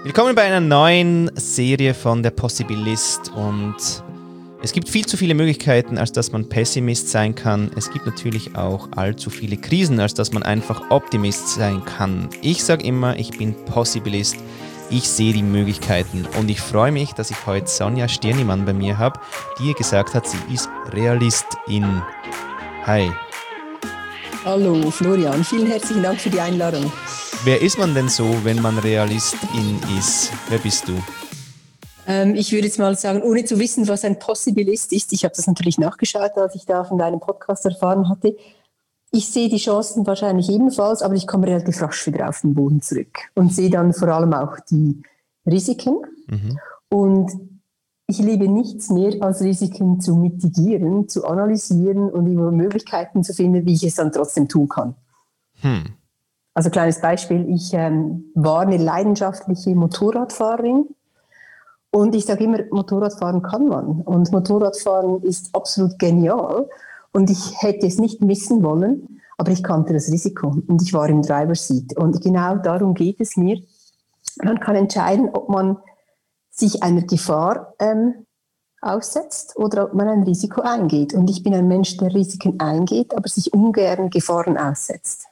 Willkommen bei einer neuen Serie von der Possibilist und es gibt viel zu viele Möglichkeiten, als dass man Pessimist sein kann. Es gibt natürlich auch allzu viele Krisen, als dass man einfach Optimist sein kann. Ich sage immer, ich bin Possibilist. Ich sehe die Möglichkeiten und ich freue mich, dass ich heute Sonja Stirnimann bei mir habe, die gesagt hat, sie ist Realistin. Hi. Hallo Florian, vielen herzlichen Dank für die Einladung. Wer ist man denn so, wenn man Realistin ist? Wer bist du? Ich würde jetzt mal sagen, ohne zu wissen, was ein Possibilist ist, ich habe das natürlich nachgeschaut, als ich da von deinem Podcast erfahren hatte. Ich sehe die Chancen wahrscheinlich ebenfalls, aber ich komme relativ rasch wieder auf den Boden zurück und sehe dann vor allem auch die Risiken. Und ich liebe nichts mehr, als Risiken zu mitigieren, zu analysieren und Möglichkeiten zu finden, wie ich es dann trotzdem tun kann. Also kleines Beispiel, ich war eine leidenschaftliche Motorradfahrerin und ich sage immer, Motorradfahren kann man und Motorradfahren ist absolut genial und ich hätte es nicht missen wollen, aber ich kannte das Risiko und ich war im Driver's Seat und genau darum geht es mir. Man kann entscheiden, ob man sich einer Gefahr aussetzt oder ob man ein Risiko eingeht und ich bin ein Mensch, der Risiken eingeht, aber sich ungern Gefahren aussetzt.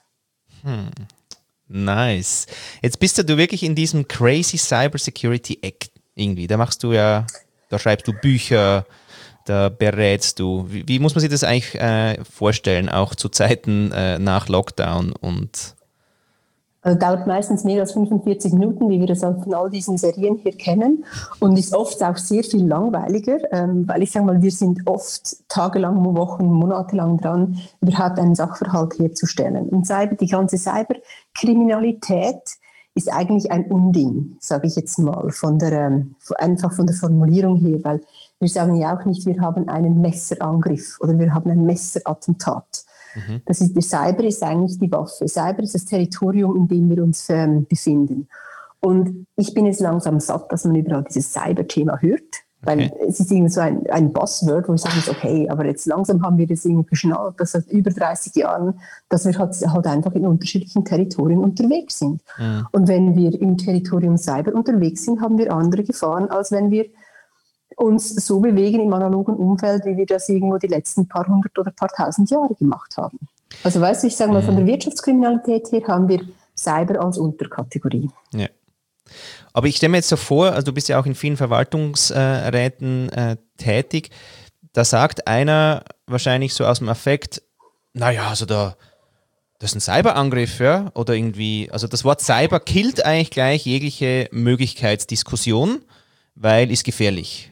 Nice. Jetzt bist du wirklich in diesem crazy Cybersecurity Act irgendwie. Da schreibst du Bücher, da berätst du. Wie muss man sich das eigentlich vorstellen, auch zu Zeiten nach Lockdown und... Also dauert meistens mehr als 45 Minuten, wie wir das von all diesen Serien hier kennen und ist oft auch sehr viel langweiliger, weil ich sage mal, wir sind oft tagelang, Wochen, monatelang dran, überhaupt einen Sachverhalt herzustellen. Und die ganze Cyberkriminalität ist eigentlich ein Unding, sage ich jetzt mal, einfach von der Formulierung her, weil wir sagen ja auch nicht, wir haben einen Messerangriff oder wir haben ein Messerattentat. Das ist, der Cyber ist eigentlich die Waffe. Cyber ist das Territorium, in dem wir uns befinden. Und ich bin jetzt langsam satt, dass man überall dieses Cyber-Thema hört, weil es ist irgendwie so ein Buzzword, wo ich sage, okay, aber jetzt langsam haben wir das irgendwie geschnallt, dass seit über 30 Jahren, dass wir halt einfach in unterschiedlichen Territorien unterwegs sind. Und wenn wir im Territorium Cyber unterwegs sind, haben wir andere Gefahren, als wenn wir uns so bewegen im analogen Umfeld, wie wir das irgendwo die letzten paar hundert oder paar tausend Jahre gemacht haben. Also weißt du, ich sage mal, von der Wirtschaftskriminalität her haben wir Cyber als Unterkategorie. Ja. Aber ich stelle mir jetzt so vor, also du bist ja auch in vielen Verwaltungsräten tätig, da sagt einer wahrscheinlich so aus dem Affekt, naja, also das ist ein Cyberangriff, ja, oder irgendwie, also das Wort Cyber killt eigentlich gleich jegliche Möglichkeitsdiskussion, weil ist gefährlich.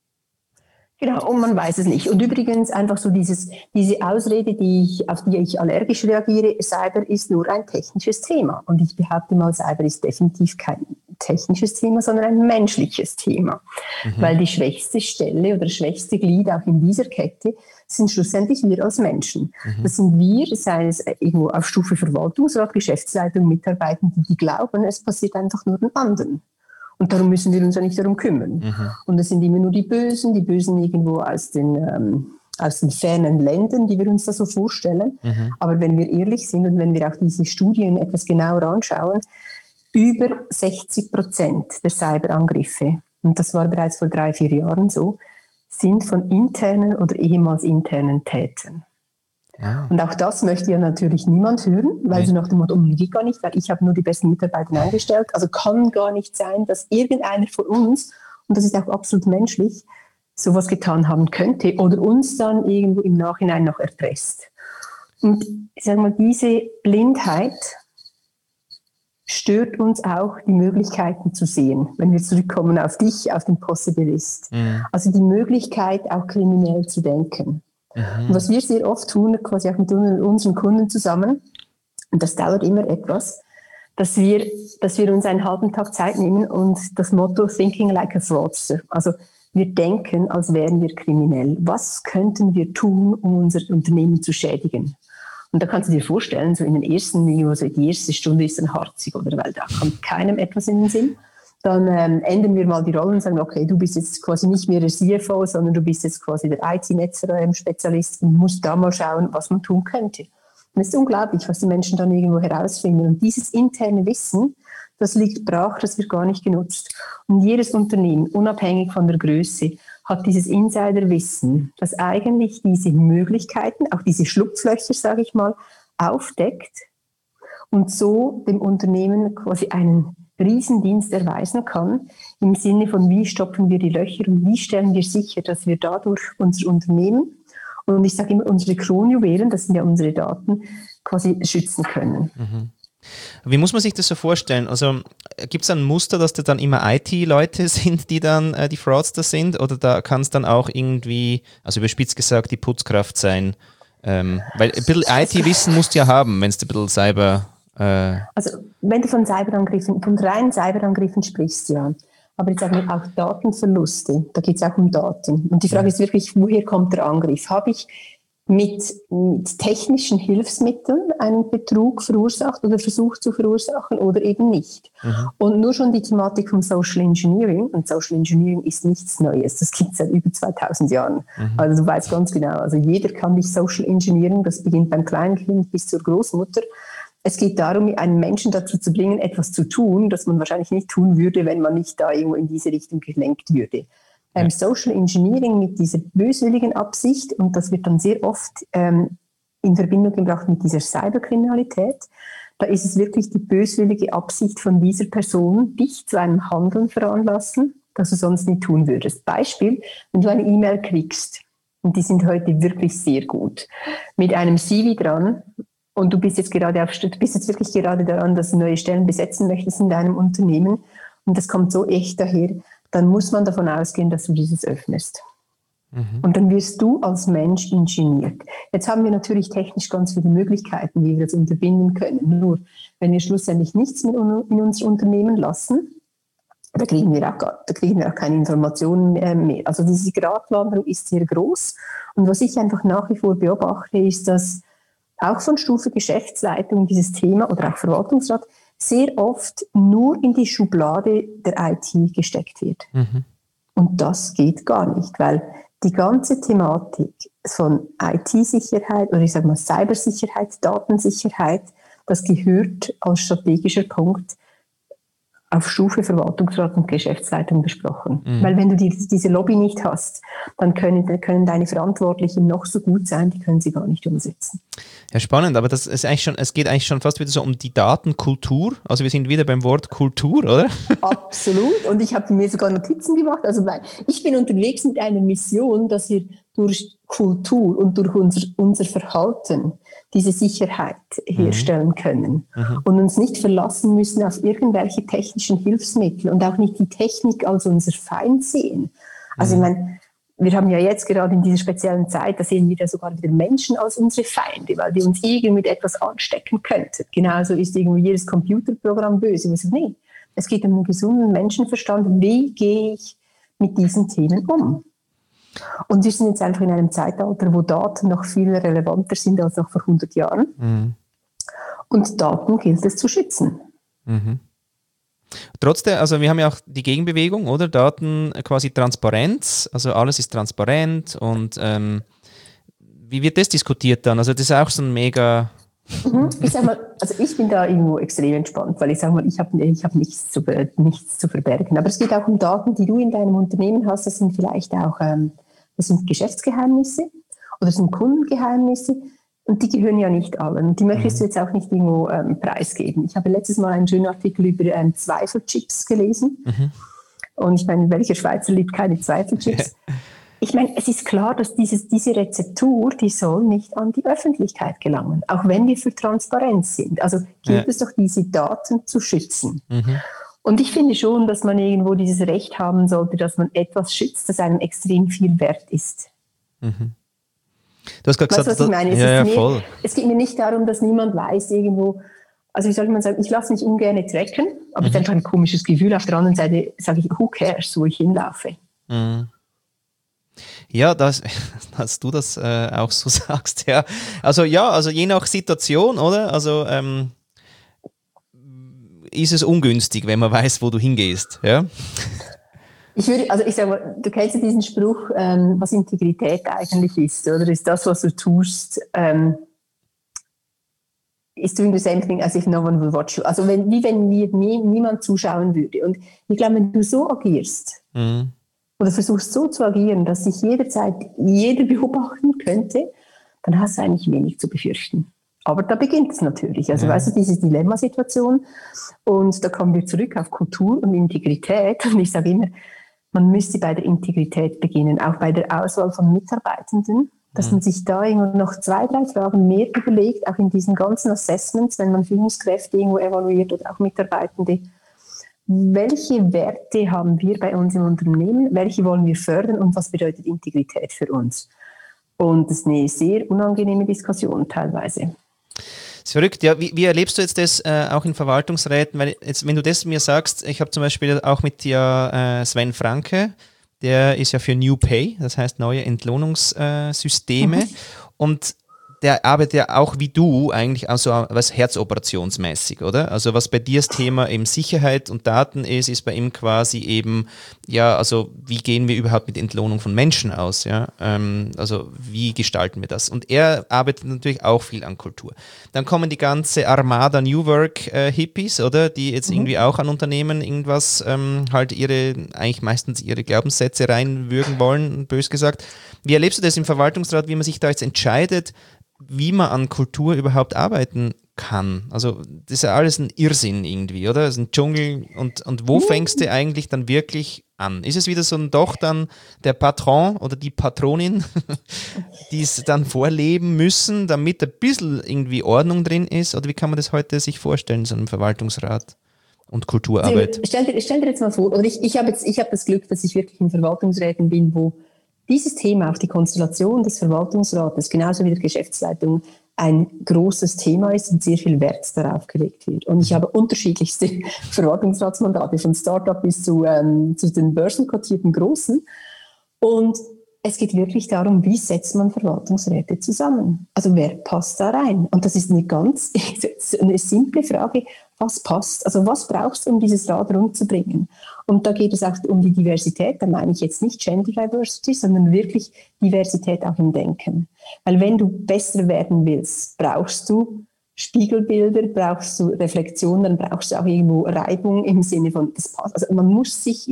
Genau, und man weiß es nicht. Und übrigens einfach so diese Ausrede, auf die ich allergisch reagiere, Cyber ist nur ein technisches Thema. Und ich behaupte mal, Cyber ist definitiv kein technisches Thema, sondern ein menschliches Thema. Weil die schwächste Stelle oder das schwächste Glied auch in dieser Kette sind schlussendlich wir als Menschen. Das sind wir, sei es irgendwo auf Stufe Verwaltungsrat, Geschäftsleitung, Mitarbeitende, die glauben, es passiert einfach nur den anderen. Und darum müssen wir uns ja nicht darum kümmern. Und das sind immer nur die Bösen irgendwo aus den fernen Ländern, die wir uns da so vorstellen. Aber wenn wir ehrlich sind und wenn wir auch diese Studien etwas genauer anschauen, über 60% der Cyberangriffe, und das war bereits vor 3-4 Jahren so, sind von internen oder ehemals internen Tätern. Und auch das möchte ja natürlich niemand hören, weil sie nach dem Motto, geht gar nicht, weil ich habe nur die besten Mitarbeiter eingestellt. Also kann gar nicht sein, dass irgendeiner von uns, und das ist auch absolut menschlich, sowas getan haben könnte oder uns dann irgendwo im Nachhinein noch erpresst. Und ich sage mal, diese Blindheit stört uns auch, die Möglichkeiten zu sehen, wenn wir zurückkommen auf dich, auf den Possibilist. Also die Möglichkeit, auch kriminell zu denken. Und was wir sehr oft tun, quasi auch mit unseren Kunden zusammen, und das dauert immer etwas, dass wir uns einen halben Tag Zeit nehmen und das Motto Thinking like a Fraudster, also wir denken, als wären wir kriminell. Was könnten wir tun, um unser Unternehmen zu schädigen? Und da kannst du dir vorstellen, so in den ersten, also die erste Stunde ist dann harzig, oder? Weil da kommt keinem etwas in den Sinn. Dann ändern wir mal die Rollen und sagen, okay, du bist jetzt quasi nicht mehr der CFO, sondern du bist jetzt quasi der IT-Netz-Spezialist und musst da mal schauen, was man tun könnte. Und es ist unglaublich, was die Menschen dann irgendwo herausfinden. Und dieses interne Wissen, das liegt brach, das wird gar nicht genutzt. Und jedes Unternehmen, unabhängig von der Größe, hat dieses Insiderwissen, das eigentlich diese Möglichkeiten, auch diese Schlupflöcher, sage ich mal, aufdeckt und so dem Unternehmen quasi einen Riesendienst erweisen kann, im Sinne von, wie stopfen wir die Löcher und wie stellen wir sicher, dass wir dadurch unser Unternehmen, und ich sage immer unsere Kronjuwelen, das sind ja unsere Daten, quasi schützen können. Mhm. Wie muss man sich das so vorstellen? Also gibt es ein Muster, dass das dann immer IT-Leute sind, die dann die Fraudster sind? Oder da kann es dann auch irgendwie, also überspitzt gesagt, die Putzkraft sein? Weil ein bisschen IT-Wissen musst du ja haben, wenn es ein bisschen Cyber... Also wenn du von reinen Cyberangriffen sprichst, ja. Aber jetzt sagen wir auch Datenverluste, da geht es auch um Daten. Und die Frage ist wirklich, woher kommt der Angriff? Habe ich mit technischen Hilfsmitteln einen Betrug verursacht oder versucht zu verursachen oder eben nicht? Mhm. Und nur schon die Thematik vom Social Engineering, und Social Engineering ist nichts Neues, das gibt es seit über 2000 Jahren. Mhm. Also du weißt ganz genau, also jeder kann dich Social Engineering, das beginnt beim kleinen Kind bis zur Großmutter. Es geht darum, einen Menschen dazu zu bringen, etwas zu tun, das man wahrscheinlich nicht tun würde, wenn man nicht da irgendwo in diese Richtung gelenkt würde. Social Engineering mit dieser böswilligen Absicht, und das wird dann sehr oft in Verbindung gebracht mit dieser Cyberkriminalität, da ist es wirklich die böswillige Absicht von dieser Person, dich zu einem Handeln veranlassen, das du sonst nicht tun würdest. Beispiel, wenn du eine E-Mail kriegst, und die sind heute wirklich sehr gut, mit einem CV dran, und du bist jetzt wirklich gerade daran, dass du neue Stellen besetzen möchtest in deinem Unternehmen, und das kommt so echt daher, dann muss man davon ausgehen, dass du dieses öffnest. Mhm. Und dann wirst du als Mensch ingeniert. Jetzt haben wir natürlich technisch ganz viele Möglichkeiten, wie wir das unterbinden können. Nur, wenn wir schlussendlich nichts mehr in unser Unternehmen lassen, da kriegen wir auch keine Informationen mehr. Also diese Gratwanderung ist sehr groß. Und was ich einfach nach wie vor beobachte, ist, dass auch von Stufe Geschäftsleitung dieses Thema oder auch Verwaltungsrat sehr oft nur in die Schublade der IT gesteckt wird. Mhm. Und das geht gar nicht, weil die ganze Thematik von IT-Sicherheit oder ich sage mal Cybersicherheit, Datensicherheit, das gehört als strategischer Punkt auf Stufe Verwaltungsrat und Geschäftsleitung besprochen. Mhm. Weil wenn du diese Lobby nicht hast, dann können deine Verantwortlichen noch so gut sein, die können sie gar nicht umsetzen. Ja, spannend, aber das ist eigentlich schon, es geht eigentlich schon fast wieder so um die Datenkultur. Also wir sind wieder beim Wort Kultur, oder? Absolut. Und ich habe mir sogar Notizen gemacht. Also ich bin unterwegs mit einer Mission, dass wir durch Kultur und durch unser Verhalten diese Sicherheit herstellen können und uns nicht verlassen müssen auf irgendwelche technischen Hilfsmittel und auch nicht die Technik als unser Feind sehen. Also ich meine, wir haben ja jetzt gerade in dieser speziellen Zeit, da sehen wir ja sogar wieder Menschen als unsere Feinde, weil die uns irgendwie mit etwas anstecken könnten. Genauso ist irgendwie jedes Computerprogramm böse. Wir sagen, nee, es geht um einen gesunden Menschenverstand. Wie gehe ich mit diesen Themen um? Und wir sind jetzt einfach in einem Zeitalter, wo Daten noch viel relevanter sind als noch vor 100 Jahren. Mhm. Und Daten gilt es zu schützen. Mhm. Trotzdem, also wir haben ja auch die Gegenbewegung, oder? Daten quasi Transparenz, also alles ist transparent und wie wird das diskutiert dann? Also das ist auch so ein mega... Ich sag mal, also ich bin da irgendwo extrem entspannt, weil ich sage mal, ich habe nichts zu verbergen. Aber es geht auch um Daten, die du in deinem Unternehmen hast. Das sind vielleicht auch das sind Geschäftsgeheimnisse oder sind Kundengeheimnisse. Und die gehören ja nicht allen. Die möchtest du jetzt auch nicht irgendwo preisgeben. Ich habe letztes Mal einen schönen Artikel über Zweifelchips gelesen. Mhm. Und ich meine, welcher Schweizer liebt keine Zweifelchips? Ich meine, es ist klar, dass diese Rezeptur, die soll nicht an die Öffentlichkeit gelangen, auch wenn wir für Transparenz sind. Also gilt es doch, diese Daten zu schützen. Mhm. Und ich finde schon, dass man irgendwo dieses Recht haben sollte, dass man etwas schützt, das einem extrem viel wert ist. Mhm. Du hast gerade gesagt, was ich meine? Es geht mir nicht darum, dass niemand weiß irgendwo, also wie soll man sagen, ich lasse mich ungern tracken, aber es ist einfach ein komisches Gefühl. Auf der anderen Seite sage ich, who cares, wo ich hinlaufe. Mhm. Ja, dass du das auch so sagst, ja. Also je nach Situation, oder? Also ist es ungünstig, wenn man weiß, wo du hingehst, ja? Ich sage mal, du kennst ja diesen Spruch, was Integrität eigentlich ist, oder? Ist das, was du tust, is doing the same thing as if no one will watch you. Also wenn niemand zuschauen würde. Und ich glaube, wenn du so agierst oder versuchst so zu agieren, dass sich jederzeit jeder beobachten könnte, dann hast du eigentlich wenig zu befürchten. Aber da beginnt es natürlich. Also weißt du, diese Dilemmasituation. Und da kommen wir zurück auf Kultur und Integrität. Und ich sage immer, man müsste bei der Integrität beginnen, auch bei der Auswahl von Mitarbeitenden, dass man sich da irgendwo noch 2, 3 Fragen mehr überlegt, auch in diesen ganzen Assessments, wenn man Führungskräfte irgendwo evaluiert oder auch Mitarbeitende. Welche Werte haben wir bei uns im Unternehmen? Welche wollen wir fördern und was bedeutet Integrität für uns? Und das ist eine sehr unangenehme Diskussion teilweise. Das ist verrückt, ja. Wie erlebst du jetzt das auch in Verwaltungsräten? Weil jetzt, wenn du das mir sagst, ich habe zum Beispiel auch mit dir Sven Franke, der ist ja für New Pay, das heißt neue Entlohnungssysteme und der arbeitet ja auch wie du eigentlich also was herzoperationsmäßig, oder? Also was bei dir das Thema eben Sicherheit und Daten ist bei ihm quasi eben, ja, also wie gehen wir überhaupt mit Entlohnung von Menschen aus, ja? Also wie gestalten wir das? Und er arbeitet natürlich auch viel an Kultur. Dann kommen die ganze Armada New Work Hippies, oder? Die jetzt irgendwie auch an Unternehmen irgendwas halt eigentlich meistens ihre Glaubenssätze reinwürgen wollen, bös gesagt. Wie erlebst du das im Verwaltungsrat, wie man sich da jetzt entscheidet, wie man an Kultur überhaupt arbeiten kann? Also das ist ja alles ein Irrsinn irgendwie, oder? Das ist ein Dschungel und wo fängst du eigentlich dann wirklich an? Ist es wieder so doch dann der Patron oder die Patronin, die es dann vorleben müssen, damit ein bisschen irgendwie Ordnung drin ist? Oder wie kann man das heute sich vorstellen, so einem Verwaltungsrat und Kulturarbeit? Stell dir jetzt mal vor, oder ich habe das Glück, dass ich wirklich in Verwaltungsräten bin, wo dieses Thema, auch die Konstellation des Verwaltungsrates, genauso wie der Geschäftsleitung, ein großes Thema ist und sehr viel Wert darauf gelegt wird. Und ich habe unterschiedlichste Verwaltungsratsmandate, von Start-up bis zu den börsenkotierten Großen. Und es geht wirklich darum, wie setzt man Verwaltungsräte zusammen? Also wer passt da rein? Und das ist eine simple Frage, was passt? Also was brauchst du, um dieses Rad rumzubringen? Und da geht es auch um die Diversität, da meine ich jetzt nicht Gender Diversity, sondern wirklich Diversität auch im Denken. Weil wenn du besser werden willst, brauchst du Spiegelbilder, brauchst du Reflexion, dann brauchst du auch irgendwo Reibung im Sinne von, das passt. Also man muss sich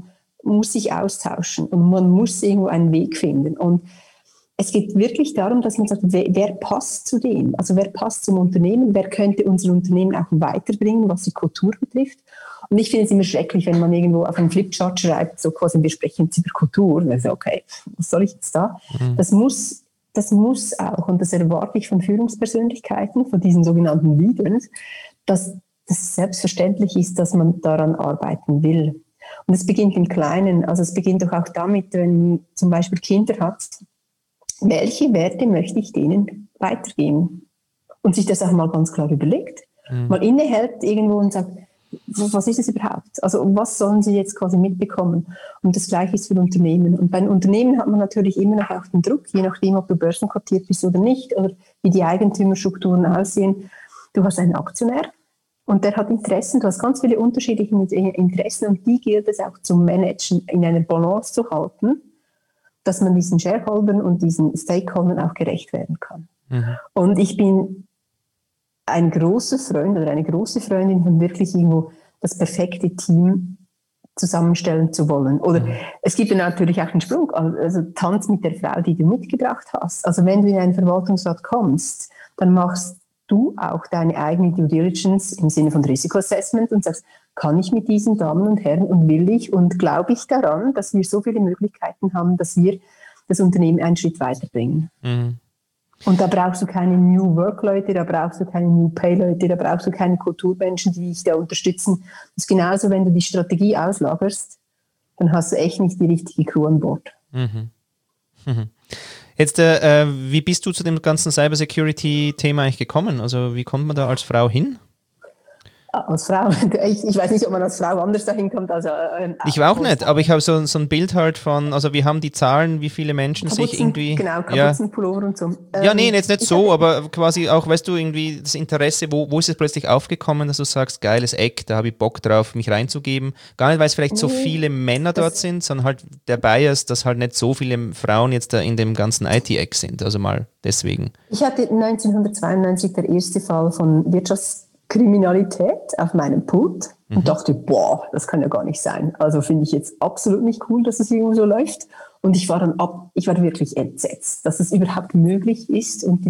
austauschen und man muss irgendwo einen Weg finden. Und es geht wirklich darum, dass man sagt, wer passt zu dem? Also wer passt zum Unternehmen? Wer könnte unser Unternehmen auch weiterbringen, was die Kultur betrifft? Und ich finde es immer schrecklich, wenn man irgendwo auf einem Flipchart schreibt, so quasi, wir sprechen jetzt über Kultur. Also okay, was soll ich jetzt da? Das muss auch, und das erwarte ich von Führungspersönlichkeiten, von diesen sogenannten Leaders, dass das selbstverständlich ist, dass man daran arbeiten will. Und es beginnt im Kleinen, also es beginnt doch auch damit, wenn man zum Beispiel Kinder hat, welche Werte möchte ich denen weitergeben? Und sich das auch mal ganz klar überlegt, mal innehält irgendwo und sagt, was ist das überhaupt? Also was sollen sie jetzt quasi mitbekommen? Und das Gleiche ist für Unternehmen. Und bei den Unternehmen hat man natürlich immer noch auch den Druck, je nachdem, ob du börsenkotiert bist oder nicht, oder wie die Eigentümerstrukturen aussehen. Du hast einen Aktionär und der hat Interessen, du hast ganz viele unterschiedliche Interessen und die gilt es auch zu managen, in einer Balance zu halten, dass man diesen Shareholdern und diesen Stakeholdern auch gerecht werden kann. Und ich bin ein großer Freund oder eine große Freundin von wirklich irgendwo das perfekte Team zusammenstellen zu wollen. Oder es gibt ja natürlich auch einen Sprung, also tanz mit der Frau, die du mitgebracht hast. Also wenn du in einen Verwaltungsrat kommst, dann machst du auch deine eigene Due Diligence im Sinne von Risikoassessment und sagst, kann ich mit diesen Damen und Herren und will ich und glaube ich daran, dass wir so viele Möglichkeiten haben, dass wir das Unternehmen einen Schritt weiterbringen. Und da brauchst du keine New Work-Leute, da brauchst du keine New Pay-Leute, da brauchst du keine Kulturmenschen, die dich da unterstützen. Das ist genauso, wenn du die Strategie auslagerst, dann hast du echt nicht die richtige Crew an Bord. Jetzt, wie bist du zu dem ganzen Cybersecurity-Thema eigentlich gekommen? Also wie kommt man da als Frau hin? Als Frau, ich weiß nicht, ob man als Frau anders dahin kommt. Also, ich war auch nicht, aber ich habe so ein Bild halt von, also wir haben die Zahlen, wie viele Menschen sich irgendwie... Genau, Ja, Kapuzenpullover und so. ja, nee, jetzt nicht so, aber quasi auch, weißt du, irgendwie das Interesse, wo ist es plötzlich aufgekommen, dass du sagst, geiles Eck, da habe ich Bock drauf, mich reinzugeben. Gar nicht, weil es vielleicht so viele Männer dort sind, sondern halt der Bias, dass halt nicht so viele Frauen jetzt da in dem ganzen IT-Eck sind. Also mal deswegen. Ich hatte 1992 der erste Fall von Wirtschaftskriminalität auf meinem Pult und dachte, boah, das kann ja gar nicht sein. Also finde ich jetzt absolut nicht cool, dass es irgendwo so läuft. Und ich war wirklich entsetzt, dass es überhaupt möglich ist unter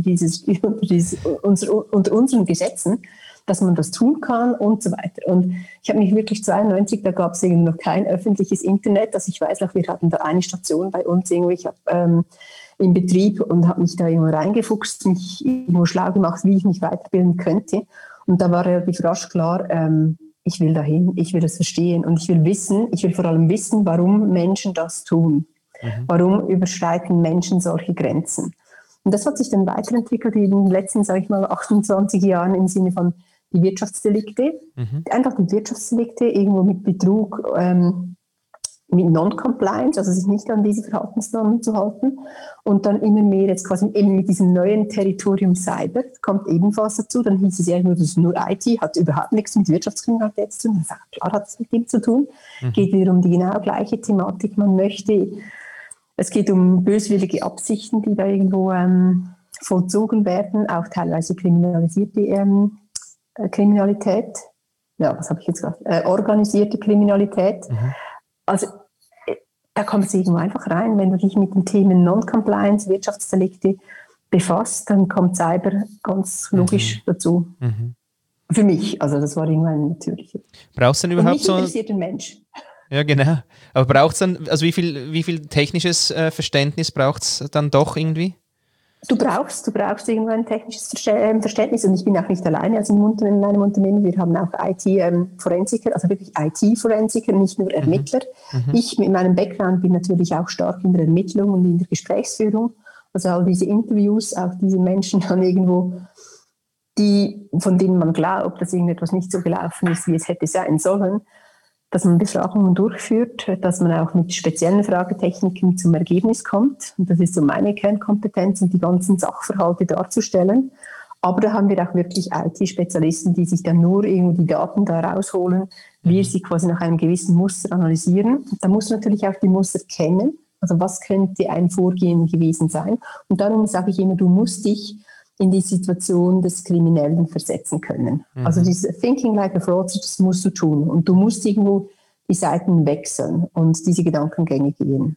unseren Gesetzen, dass man das tun kann und so weiter. Und ich habe mich wirklich 92, da gab es noch kein öffentliches Internet, dass ich weiß noch, wir hatten da eine Station bei uns irgendwie, ich habe im Betrieb und habe mich da irgendwo reingefuchst, mich irgendwo schlau gemacht, wie ich mich weiterbilden könnte. Und da war relativ rasch klar, ich will dahin, ich will das verstehen und ich will vor allem wissen, warum Menschen das tun. Warum überschreiten Menschen solche Grenzen? Und das hat sich dann weiterentwickelt in den letzten, sage ich mal, 28 Jahren im Sinne von die Wirtschaftsdelikte. Einfach die Wirtschaftsdelikte irgendwo mit Betrug, mit Non-Compliance, also sich nicht an diese Verhaltensnormen zu halten. Und dann immer mehr jetzt quasi eben mit diesem neuen Territorium Cyber, kommt ebenfalls dazu. Dann hieß es ja nur, das ist nur IT, hat überhaupt nichts mit Wirtschaftskriminalität zu tun. Ich sage, klar hat es mit dem zu tun. Geht wieder um die genau gleiche Thematik. Es geht um böswillige Absichten, die da irgendwo vollzogen werden, auch teilweise kriminalisierte Kriminalität. Ja, was habe ich jetzt gesagt? Organisierte Kriminalität. Also da kommt es irgendwo einfach rein. Wenn du dich mit den Themen Non-Compliance, Wirtschaftsdelikte befasst, dann kommt Cyber ganz logisch dazu. Für mich, also das war irgendwann natürlich. Brauchst du denn überhaupt so... Mich interessiert ein Mensch. Ja, genau. Aber braucht es dann, also wie viel technisches Verständnis braucht es dann doch irgendwie? Du brauchst irgendwann ein technisches Verständnis und ich bin auch nicht alleine. Also in meinem Unternehmen, wir haben auch IT-Forensiker, also wirklich IT-Forensiker, nicht nur Ermittler. Ich mit meinem Background bin natürlich auch stark in der Ermittlung und in der Gesprächsführung. Also all diese Interviews, auch diese Menschen dann irgendwo, von denen man glaubt, dass irgendetwas nicht so gelaufen ist, wie es hätte sein sollen, dass man Befragungen durchführt, dass man auch mit speziellen Fragetechniken zum Ergebnis kommt. Und das ist so meine Kernkompetenz, die ganzen Sachverhalte darzustellen. Aber da haben wir auch wirklich IT-Spezialisten, die sich dann nur irgendwie die Daten da rausholen, wir sie quasi nach einem gewissen Muster analysieren. Da muss man natürlich auch die Muster kennen. Also was könnte ein Vorgehen gewesen sein? Und darum sage ich immer, du musst dich in die Situation des Kriminellen versetzen können. Also dieses Thinking like a fraudster, das musst du tun. Und du musst irgendwo die Seiten wechseln und diese Gedankengänge gehen.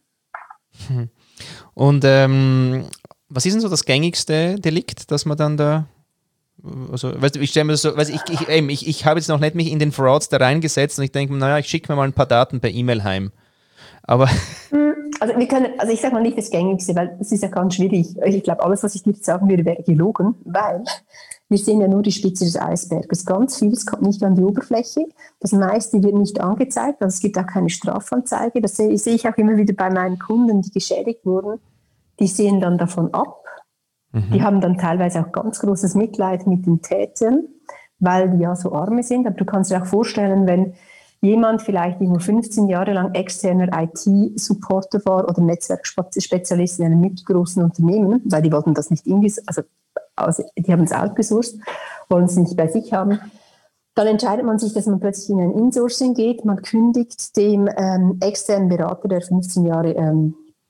Und was ist denn so das gängigste Delikt, dass man dann da, also weißt du, ich stelle mir das so, ich habe jetzt noch nicht mich in den Frauds da reingesetzt und ich denke, naja, ich schicke mir mal ein paar Daten per E-Mail heim. Aber also ich sage mal nicht das Gängigste, weil das ist ja ganz schwierig. Ich glaube, alles, was ich dir jetzt sagen würde, wäre gelogen, weil wir sehen ja nur die Spitze des Eisberges. Ganz vieles kommt nicht an die Oberfläche. Das meiste wird nicht angezeigt, also es gibt auch keine Strafanzeige. Das sehe ich auch immer wieder bei meinen Kunden, die geschädigt wurden. Die sehen dann davon ab. Die haben dann teilweise auch ganz großes Mitleid mit den Tätern, weil die ja so Arme sind. Aber du kannst dir auch vorstellen, wenn jemand vielleicht nur 15 Jahre lang externer IT-Supporter war oder Netzwerkspezialist in einem mittelgroßen Unternehmen, weil die wollten das nicht also die haben es outgesourced, wollen es nicht bei sich haben, dann entscheidet man sich, dass man plötzlich in ein Insourcing geht, man kündigt dem externen Berater, der 15 Jahre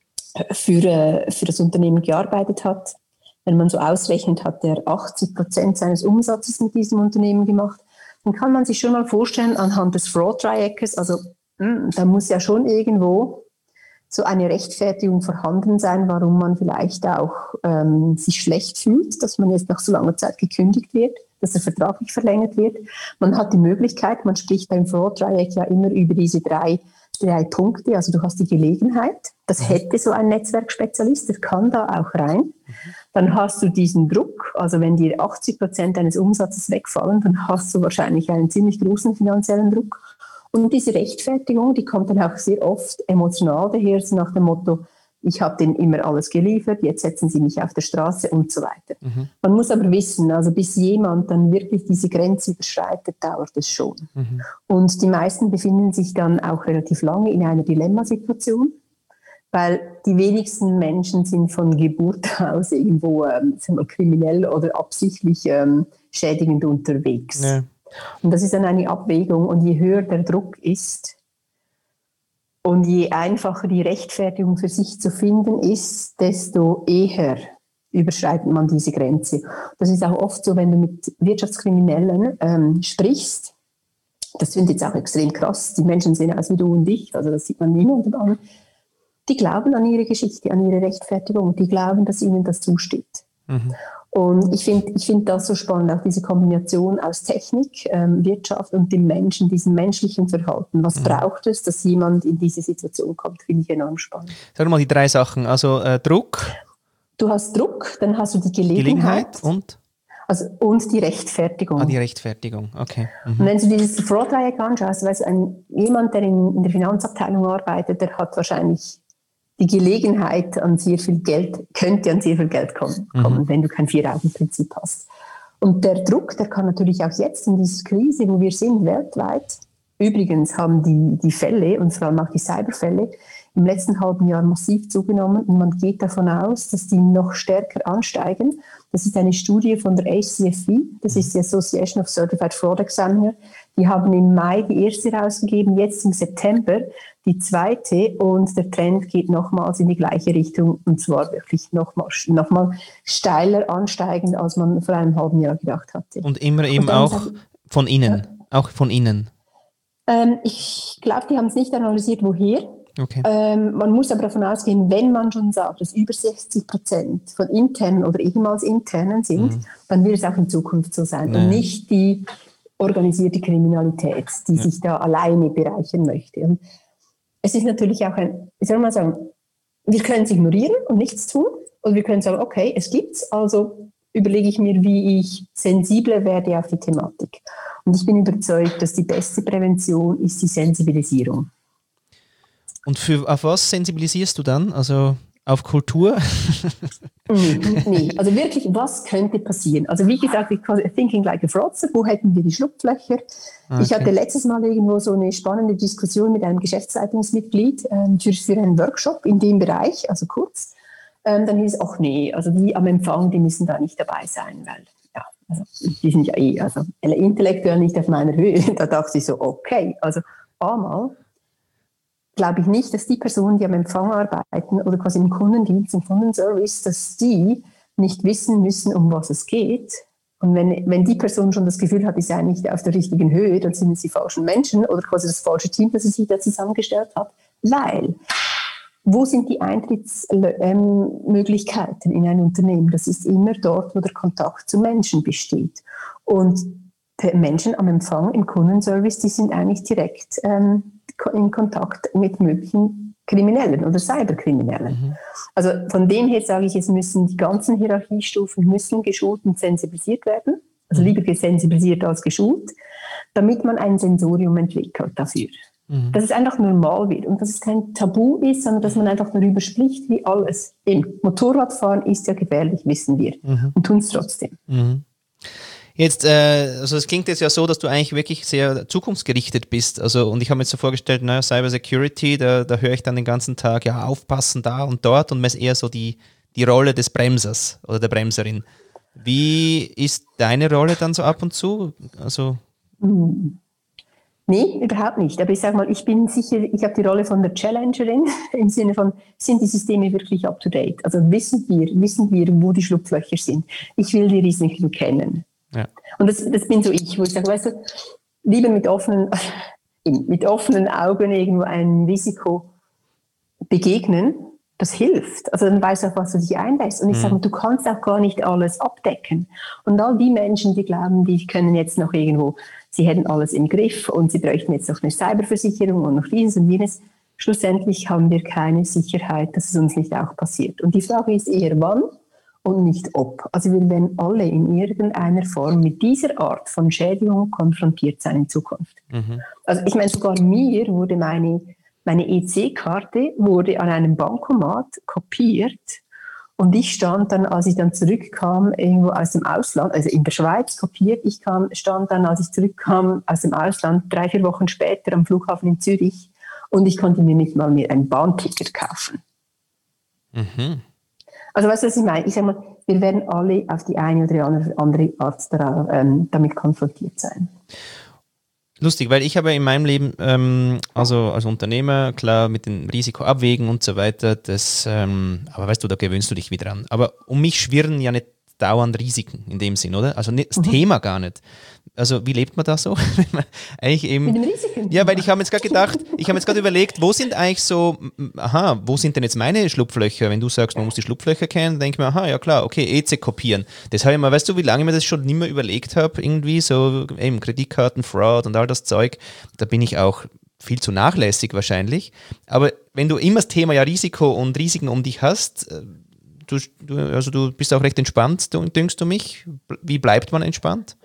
für das Unternehmen gearbeitet hat. Wenn man so ausrechnet, hat der 80% seines Umsatzes mit diesem Unternehmen gemacht. Dann kann man sich schon mal vorstellen, anhand des Fraud-Dreieckes, also da muss ja schon irgendwo so eine Rechtfertigung vorhanden sein, warum man vielleicht auch sich schlecht fühlt, dass man jetzt nach so langer Zeit gekündigt wird, dass der Vertrag nicht verlängert wird. Man hat die Möglichkeit, man spricht beim Fraud-Dreieck ja immer über diese drei Punkte, also du hast die Gelegenheit, das hätte so ein Netzwerkspezialist, der kann da auch rein. Dann hast du diesen Druck, also wenn dir 80% deines Umsatzes wegfallen, dann hast du wahrscheinlich einen ziemlich großen finanziellen Druck. Und diese Rechtfertigung, die kommt dann auch sehr oft emotional daher, so nach dem Motto, ich habe denen immer alles geliefert, jetzt setzen sie mich auf der Straße und so weiter. Man muss aber wissen, also bis jemand dann wirklich diese Grenze überschreitet, dauert es schon. Und die meisten befinden sich dann auch relativ lange in einer Dilemmasituation, weil die wenigsten Menschen sind von Geburt aus irgendwo kriminell oder absichtlich schädigend unterwegs. Ja. Und das ist dann eine Abwägung. Und je höher der Druck ist und je einfacher die Rechtfertigung für sich zu finden ist, desto eher überschreitet man diese Grenze. Das ist auch oft so, wenn du mit Wirtschaftskriminellen sprichst. Das finde ich jetzt auch extrem krass. Die Menschen sehen aus wie du und ich. Also das sieht man niemandem an. Die glauben an ihre Geschichte, an ihre Rechtfertigung. Die glauben, dass ihnen das zusteht. Und ich finde das so spannend, auch diese Kombination aus Technik, Wirtschaft und dem Menschen, diesem menschlichen Verhalten. Was braucht es, dass jemand in diese Situation kommt, finde ich enorm spannend. Sag mal die 3 Sachen. Also Druck. Du hast Druck, dann hast du die Gelegenheit und? Und die Rechtfertigung. Die Rechtfertigung, okay. Und wenn du dieses Fraud-Dreieck anschaust, weißt du, jemand, der in der Finanzabteilung arbeitet, der hat wahrscheinlich die Gelegenheit an sehr viel Geld, könnte an sehr viel Geld kommen, wenn du kein 4-Augen-Prinzip hast. Und der Druck, der kann natürlich auch jetzt in dieser Krise, wo wir sind, weltweit, übrigens haben die Fälle und vor allem auch die Cyberfälle im letzten halben Jahr massiv zugenommen und man geht davon aus, dass die noch stärker ansteigen. Das ist eine Studie von der ACFE, das ist die Association of Certified Fraud Examiner. Die haben im Mai die erste rausgegeben, jetzt im September die zweite und der Trend geht nochmals in die gleiche Richtung und zwar wirklich nochmal steiler ansteigend, als man vor einem halben Jahr gedacht hatte. Und immer eben auch von innen, auch von innen? Ich glaube, die haben es nicht analysiert, woher. Okay. Man muss aber davon ausgehen, wenn man schon sagt, dass über 60% von internen oder ehemals internen sind, dann wird es auch in Zukunft so sein und nicht die organisierte Kriminalität, die sich da alleine bereichern möchte. Und es ist natürlich auch ich soll mal sagen, wir können es ignorieren und nichts tun oder wir können sagen, okay, es gibt's, also überlege ich mir, wie ich sensibler werde auf die Thematik. Und ich bin überzeugt, dass die beste Prävention ist die Sensibilisierung. Und auf was sensibilisierst du dann? Also auf Kultur? Nee, also wirklich, was könnte passieren? Also wie gesagt, thinking like a fraudster, wo hätten wir die Schlupflöcher? Okay. Ich hatte letztes Mal irgendwo so eine spannende Diskussion mit einem Geschäftsleitungsmitglied für einen Workshop in dem Bereich, also kurz. Dann hieß es, ach nee, also die am Empfang, die müssen da nicht dabei sein, weil also, die sind ja also intellektuell nicht auf meiner Höhe. Da dachte ich so, okay, also einmal glaube ich nicht, dass die Personen, die am Empfang arbeiten oder quasi im Kundendienst, im Kundenservice, dass die nicht wissen müssen, um was es geht. Und wenn die Person schon das Gefühl hat, die sei nicht auf der richtigen Höhe, dann sind es die falschen Menschen oder quasi das falsche Team, das sie sich da zusammengestellt hat. Weil, wo sind die Eintrittsmöglichkeiten in ein Unternehmen? Das ist immer dort, wo der Kontakt zu Menschen besteht. Und die Menschen am Empfang im Kundenservice, die sind eigentlich direkt in Kontakt mit möglichen Kriminellen oder Cyberkriminellen. Also von dem her sage ich, es müssen die ganzen Hierarchiestufen geschult und sensibilisiert werden. Also lieber gesensibilisiert als geschult, damit man ein Sensorium entwickelt dafür. Dass es einfach normal wird und dass es kein Tabu ist, sondern dass man einfach darüber spricht, wie alles. Im Motorradfahren ist ja gefährlich, wissen wir, und tun es trotzdem. Jetzt, also es klingt jetzt ja so, dass du eigentlich wirklich sehr zukunftsgerichtet bist. Also, und ich habe mir jetzt so vorgestellt, naja, Cyber Security, da höre ich dann den ganzen Tag, ja, aufpassen da und dort und man ist eher so die Rolle des Bremsers oder der Bremserin. Wie ist deine Rolle dann so ab und zu? Also Nee, überhaupt nicht. Aber ich sage mal, ich bin sicher, ich habe die Rolle von der Challengerin im Sinne von, sind die Systeme wirklich up to date? Also wissen wir, wo die Schlupflöcher sind? Ich will die Risiken kennen. Ja. Und das bin so ich, wo ich sage, weißt du, lieber mit offenen Augen irgendwo einem Risiko begegnen, das hilft. Also dann weißt du, auf was du dich einlässt. Und ich sage, du kannst auch gar nicht alles abdecken. Und all die Menschen, die glauben, die können jetzt noch irgendwo, sie hätten alles im Griff und sie bräuchten jetzt noch eine Cyberversicherung und noch dieses und jenes. Schlussendlich haben wir keine Sicherheit, dass es uns nicht auch passiert. Und die Frage ist eher, wann und nicht ob. Also wir werden alle in irgendeiner Form mit dieser Art von Schädigung konfrontiert sein in Zukunft. Also ich meine, sogar mir wurde meine meine EC-Karte wurde an einem Bankomat kopiert und ich stand dann, als ich dann zurückkam, irgendwo aus dem Ausland, also in der Schweiz kopiert, stand dann, als ich zurückkam aus dem Ausland, 3-4 Wochen später am Flughafen in Zürich und ich konnte mir nicht mal mehr ein Bahnticket kaufen. Mhm. Also weißt du, was ich meine? Ich sage mal, wir werden alle auf die eine oder andere Art damit konfrontiert sein. Lustig, weil ich habe in meinem Leben, also als Unternehmer, klar mit dem Risiko abwägen und so weiter, aber weißt du, da gewöhnst du dich wieder an. Aber um mich schwirren ja nicht dauernd Risiken in dem Sinn, oder? Also das Thema gar nicht. Also wie lebt man da so? Eigentlich eben, mit dem Risiken? Ja, weil ich habe jetzt gerade überlegt, wo sind eigentlich so, wo sind denn jetzt meine Schlupflöcher? Wenn du sagst, man muss die Schlupflöcher kennen, denke ich mir, ja klar, okay, EC kopieren. Das habe ich mal, weißt du, wie lange ich mir das schon nicht mehr überlegt habe, irgendwie so eben Kreditkarten, Fraud und all das Zeug, da bin ich auch viel zu nachlässig wahrscheinlich. Aber wenn du immer das Thema ja Risiko und Risiken um dich hast, du bist auch recht entspannt, dünkst du mich? Wie bleibt man entspannt?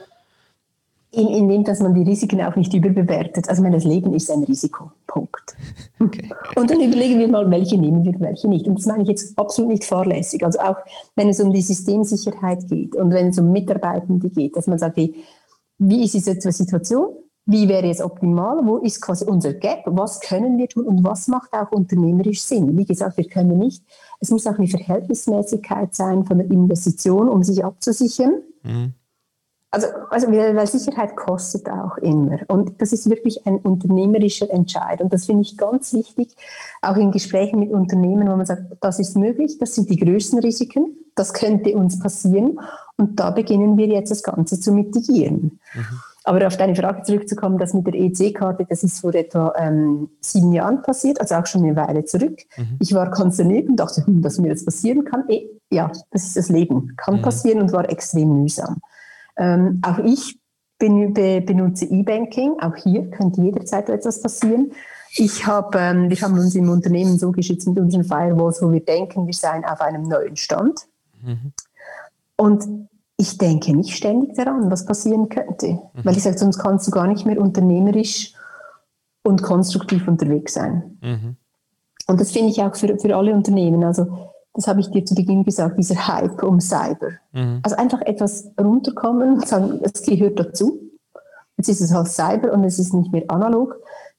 Indem, dass man die Risiken auch nicht überbewertet. Also das Leben ist ein Risiko. Punkt. Okay. Und dann überlegen wir mal, welche nehmen wir, welche nicht. Und das meine ich jetzt absolut nicht fahrlässig. Also auch wenn es um die Systemsicherheit geht und wenn es um Mitarbeitende geht, dass man sagt, wie ist diese Situation? Wie wäre es optimal? Wo ist quasi unser Gap? Was können wir tun und was macht auch unternehmerisch Sinn? Wie gesagt, wir können nicht. Es muss auch eine Verhältnismäßigkeit sein von der Investition, um sich abzusichern. Mhm. Also weil Sicherheit kostet auch immer. Und das ist wirklich ein unternehmerischer Entscheid. Und das finde ich ganz wichtig, auch in Gesprächen mit Unternehmen, wo man sagt, das ist möglich, das sind die größten Risiken, das könnte uns passieren. Und da beginnen wir jetzt das Ganze zu mitigieren. Mhm. Aber auf deine Frage zurückzukommen, das mit der EC-Karte, das ist vor etwa 7 Jahren passiert, also auch schon eine Weile zurück. Mhm. Ich war konsterniert und dachte, dass mir das passieren kann. Ja, das ist das Leben, kann passieren und war extrem mühsam. Auch ich benutze E-Banking, auch hier könnte jederzeit etwas passieren. Wir haben uns im Unternehmen so geschützt mit unseren Firewalls, wo wir denken, wir seien auf einem neuen Stand. Mhm. Und ich denke nicht ständig daran, was passieren könnte. Weil ich sage, sonst kannst du gar nicht mehr unternehmerisch und konstruktiv unterwegs sein. Mhm. Und das finde ich auch für alle Unternehmen. Also das habe ich dir zu Beginn gesagt, dieser Hype um Cyber. Mhm. Also einfach etwas runterkommen und sagen, es gehört dazu. Jetzt ist es halt Cyber und es ist nicht mehr analog.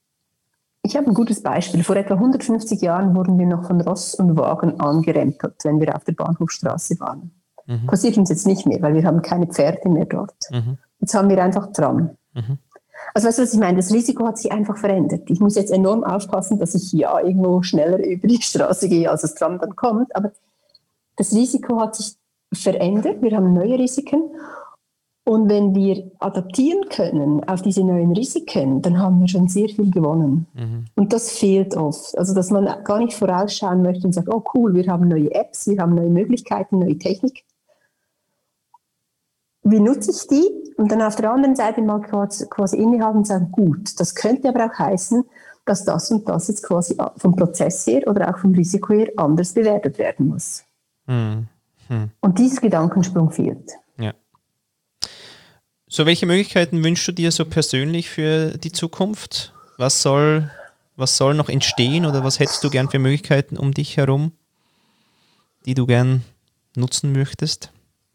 Ich habe ein gutes Beispiel. Vor etwa 150 Jahren wurden wir noch von Ross und Wagen angerempelt, wenn wir auf der Bahnhofstraße waren. Mhm. Passiert uns jetzt nicht mehr, weil wir haben keine Pferde mehr dort. Mhm. Jetzt haben wir einfach Tram. Mhm. Also weißt du, was ich meine? Das Risiko hat sich einfach verändert. Ich muss jetzt enorm aufpassen, dass ich ja irgendwo schneller über die Straße gehe, als das Tram dann kommt. Aber das Risiko hat sich verändert. Wir haben neue Risiken. Und wenn wir adaptieren können auf diese neuen Risiken, dann haben wir schon sehr viel gewonnen. Mhm. Und das fehlt oft. Also dass man gar nicht vorausschauen möchte und sagt, oh cool, wir haben neue Apps, wir haben neue Möglichkeiten, neue Technik. Wie nutze ich die? Und dann auf der anderen Seite mal quasi innehalten und sagen, gut, das könnte aber auch heißen, dass das und das jetzt quasi vom Prozess her oder auch vom Risiko her anders bewertet werden muss. Mhm. Und dieser Gedankensprung fehlt. Ja. So, welche Möglichkeiten wünschst du dir so persönlich für die Zukunft? Was soll noch entstehen oder was hättest du gern für Möglichkeiten um dich herum, die du gern nutzen möchtest?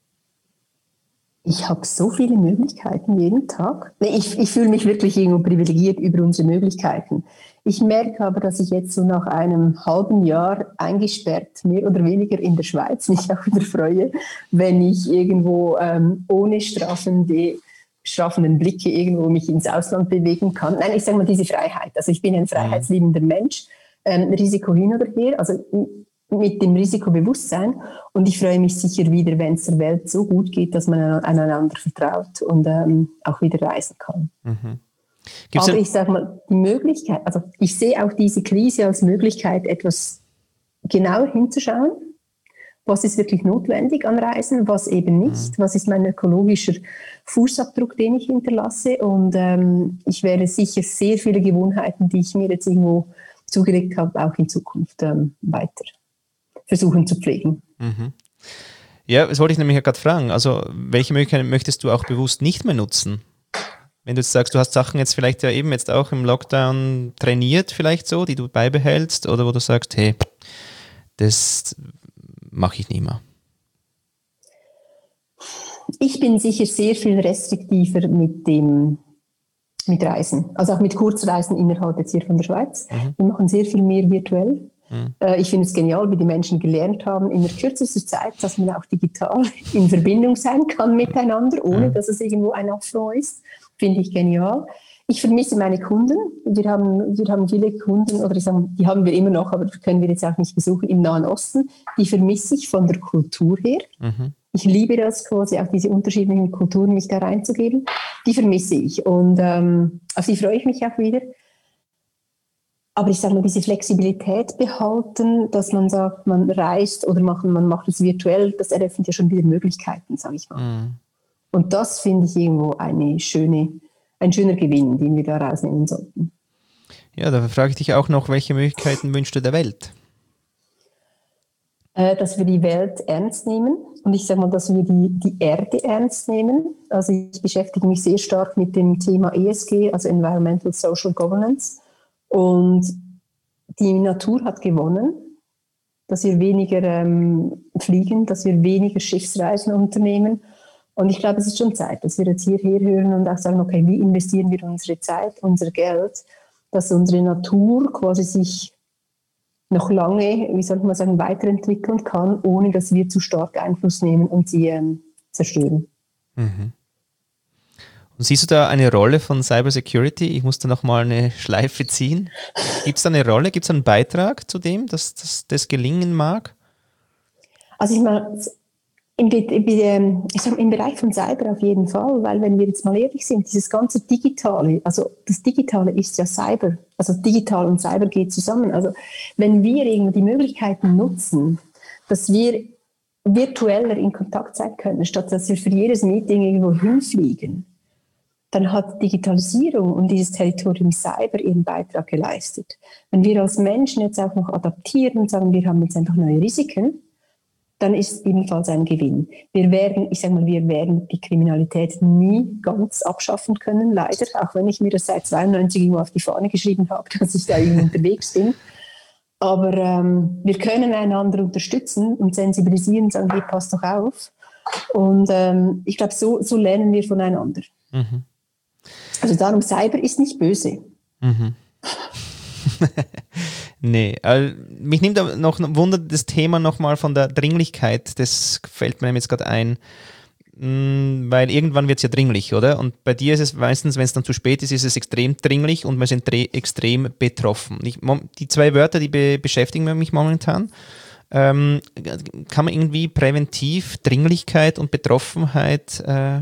Ich habe so viele Möglichkeiten jeden Tag. Ich fühle mich wirklich irgendwo privilegiert über unsere Möglichkeiten. Ich merke aber, dass ich jetzt so nach einem halben Jahr eingesperrt, mehr oder weniger in der Schweiz, mich auch wieder freue, wenn ich irgendwo ohne strafenden Blicke irgendwo mich ins Ausland bewegen kann. Nein, ich sage mal diese Freiheit. Also ich bin ein freiheitsliebender Mensch, Risiko hin oder her, also mit dem Risikobewusstsein. Und ich freue mich sicher wieder, wenn es der Welt so gut geht, dass man aneinander vertraut und auch wieder reisen kann. Mhm. Aber ich sage mal, die Möglichkeit, also ich sehe auch diese Krise als Möglichkeit, etwas genauer hinzuschauen. Was ist wirklich notwendig an Reisen, was eben nicht? Was ist mein ökologischer Fußabdruck, den ich hinterlasse? Und ich werde sicher sehr viele Gewohnheiten, die ich mir jetzt irgendwo zugelegt habe, auch in Zukunft weiter versuchen zu pflegen. Mhm. Ja, das wollte ich nämlich ja gerade fragen. Also welche Möglichkeiten möchtest du auch bewusst nicht mehr nutzen? Wenn du jetzt sagst, du hast Sachen jetzt vielleicht ja eben jetzt auch im Lockdown trainiert, vielleicht so, die du beibehältst, oder wo du sagst, hey, das mache ich nicht mehr. Ich bin sicher sehr viel restriktiver mit Reisen, also auch mit Kurzreisen innerhalb jetzt hier von der Schweiz. Wir machen sehr viel mehr virtuell. Ich finde es genial, wie die Menschen gelernt haben, in der kürzester Zeit, dass man auch digital in Verbindung sein kann miteinander, ohne dass es irgendwo ein Affront ist. Finde ich genial. Ich vermisse meine Kunden. Wir haben viele Kunden, oder ich sage, die haben wir immer noch, aber können wir jetzt auch nicht besuchen, im Nahen Osten. Die vermisse ich von der Kultur her. Ich liebe das quasi, auch diese unterschiedlichen Kulturen mich da reinzugeben. Die vermisse ich und auf die freue ich mich auch wieder. Aber ich sage mal, diese Flexibilität behalten, dass man sagt, man reist oder man macht es virtuell, das eröffnet ja schon wieder Möglichkeiten, sage ich mal. Und das finde ich irgendwo ein schöner Gewinn, den wir da rausnehmen sollten. Ja, da frage ich dich auch noch, welche Möglichkeiten wünschst du der Welt? Dass wir die Welt ernst nehmen und ich sage mal, dass wir die Erde ernst nehmen. Also ich beschäftige mich sehr stark mit dem Thema ESG, also Environmental Social Governance. Und die Natur hat gewonnen, dass wir weniger fliegen, dass wir weniger Schiffsreisen unternehmen. Und ich glaube, es ist schon Zeit, dass wir jetzt hierher hören und auch sagen, okay, wie investieren wir unsere Zeit, unser Geld, dass unsere Natur quasi sich noch lange, wie soll man sagen, weiterentwickeln kann, ohne dass wir zu stark Einfluss nehmen und sie zerstören. Und siehst du da eine Rolle von Cybersecurity? Ich muss da nochmal eine Schleife ziehen. Gibt es da eine Rolle, gibt es einen Beitrag zu dem, dass das gelingen mag? Also ich meine, im Bereich von Cyber auf jeden Fall, weil wenn wir jetzt mal ehrlich sind, dieses ganze Digitale, also das Digitale ist ja Cyber, also digital und Cyber geht zusammen. Also wenn wir irgendwie die Möglichkeiten nutzen, dass wir virtueller in Kontakt sein können, statt dass wir für jedes Meeting irgendwo hinfliegen, dann hat Digitalisierung und dieses Territorium Cyber ihren Beitrag geleistet. Wenn wir als Menschen jetzt auch noch adaptieren und sagen, wir haben jetzt einfach neue Risiken, dann ist es ebenfalls ein Gewinn. Wir werden die Kriminalität nie ganz abschaffen können, leider, auch wenn ich mir das seit 92 irgendwo auf die Fahne geschrieben habe, dass ich da irgendwie unterwegs bin. Aber wir können einander unterstützen und sensibilisieren und sagen, hey, passt doch auf. Und ich glaube, so lernen wir voneinander. Also darum, Cyber ist nicht böse. Nee, mich nimmt aber noch Wunder das Thema nochmal von der Dringlichkeit, das fällt mir jetzt gerade ein, weil irgendwann wird es ja dringlich, oder? Und bei dir ist es meistens, wenn es dann zu spät ist, ist es extrem dringlich und wir sind extrem betroffen. Die zwei Wörter, die beschäftigen mich momentan. Kann man irgendwie präventiv Dringlichkeit und Betroffenheit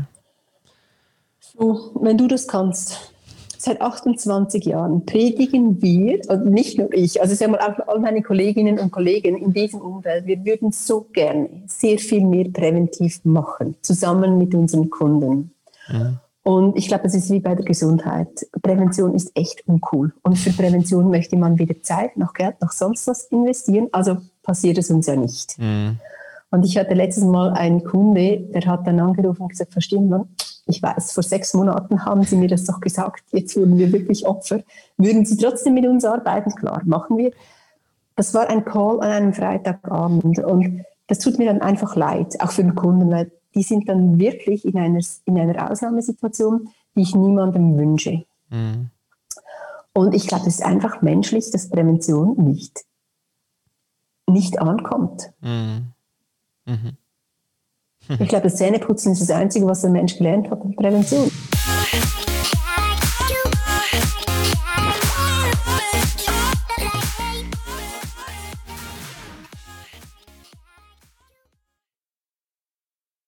So, wenn du das kannst. Seit 28 Jahren predigen wir, und nicht nur ich, also sagen wir auch all meine Kolleginnen und Kollegen in diesem Umfeld, wir würden so gerne sehr viel mehr präventiv machen, zusammen mit unseren Kunden. Und ich glaube, es ist wie bei der Gesundheit. Prävention ist echt uncool. Und für Prävention möchte man weder Zeit noch Geld noch sonst was investieren, also passiert es uns ja nicht. Und ich hatte letztes Mal einen Kunde, der hat dann angerufen und gesagt, verstehen Sie, ich weiß, vor 6 Monaten haben Sie mir das doch gesagt, jetzt wurden wir wirklich Opfer. Würden Sie trotzdem mit uns arbeiten? Klar, machen wir. Das war ein Call an einem Freitagabend und das tut mir dann einfach leid, auch für den Kunden, weil die sind dann wirklich in einer Ausnahmesituation, die ich niemandem wünsche. Und ich glaube, es ist einfach menschlich, dass Prävention nicht ankommt. Ich glaube, das Zähneputzen ist das Einzige, was der Mensch gelernt hat, Prävention.